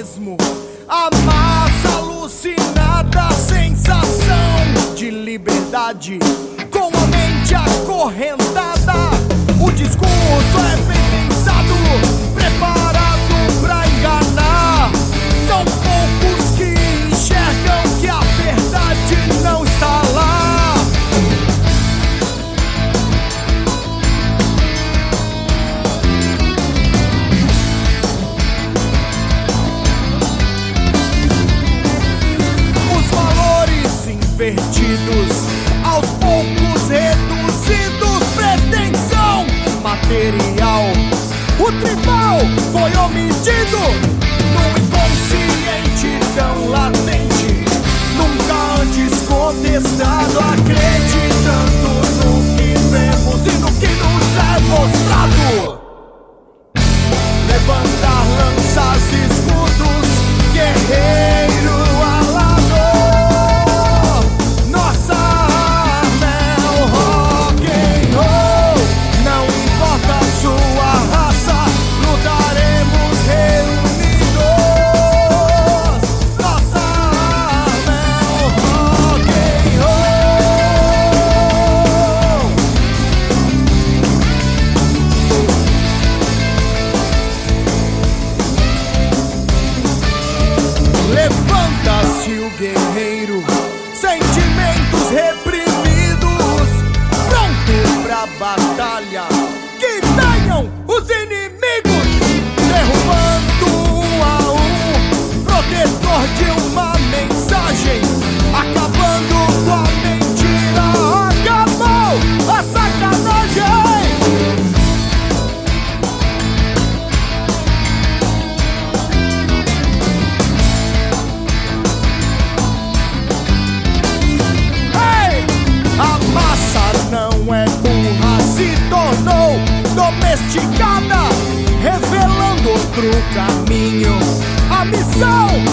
mesmo. A massa alucinada, sensação de liberdade, com a mente acorrentada. O discurso é bem pensado, preparado pra enganar. São poucos que enxergam que a verdade não está lá. Os valores invertidos, aos poucos reduzidos, pretensão material. O tribal foi omitido no inconsciente tão latente, nunca antes contestado, acreditando no que vemos e no que nos é mostrado. Levantar lanças, escudos, guerreiro alado. Nossa arma é o rock and roll. Não importa a sua raça, lutaremos reunidos. Nossa arma é o rock and roll. Levanta-se o guerreiro, sentimentos reprimidos, pronto pra batalha. Que tenham os inimigos, derrubando um a um, protetor de uma mensagem, acabando com a mentira. Acabou a sacanagem. A massa não é burra, se tornou domesticada, revelando outro caminho. A missão